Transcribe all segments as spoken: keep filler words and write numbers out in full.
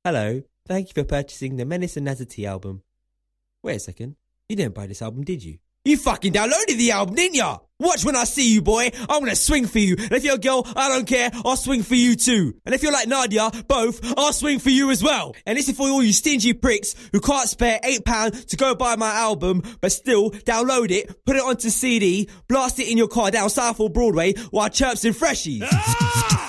Hello, thank you for purchasing the Menace and Nazza T album. Wait a second, you didn't buy this album, did you? You fucking downloaded the album, didn't ya? Watch when I see you, boy. I'm gonna swing for you. And if you're a girl, I don't care, I'll swing for you too. And if you're like Nadia, both, I'll swing for you as well. And this is for all you stingy pricks who can't spare eight pounds to go buy my album, but still download it, put it onto C D, blast it in your car down Southall Broadway while chirps in freshies. Ah!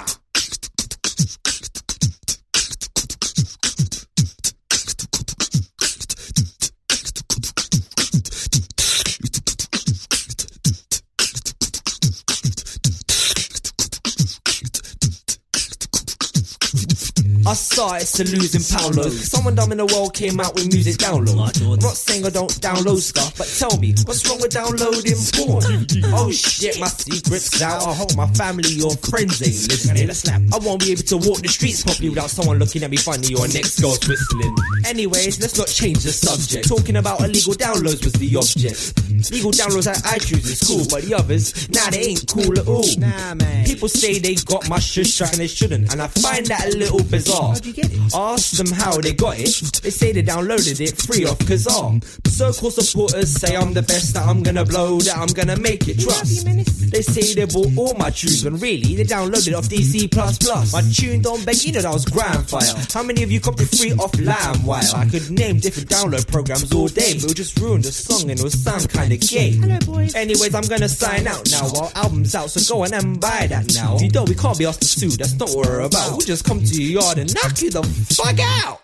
I started to losing pound Someone dumb in the world came out with music download. I'm not saying I don't download stuff, but tell me, what's wrong with downloading porn? Oh shit, my secret's out. I hope my family or friends ain't listening. I won't be able to walk the streets properly without someone looking at me funny or next girl's whistling. Anyways, let's not change the subject. Talking about illegal downloads was the object. Legal downloads at iTunes is cool, but the others, nah, they ain't cool at all. Nah, man. People say they got my shush track and they shouldn't, and I find that a little bizarre. How'd you get it? Ask them how they got it. They say they downloaded it free off Kazaa. So-called supporters say I'm the best, that I'm gonna blow, that I'm gonna make it. Trust. They say they bought all my tunes, when really they downloaded it off D C plus plus. My tune don't beg, you know that was grand fire. How many of you copied free off LimeWire? I could name different download programs all day, but it would just ruin the song and it would sound kinda gay. Hello boys. Anyways, I'm gonna sign out now. Our album's out, so go on and buy that now. You know we can't be asked to sue, that's not what we're about. We'll just come to your yard and knock you the fuck out.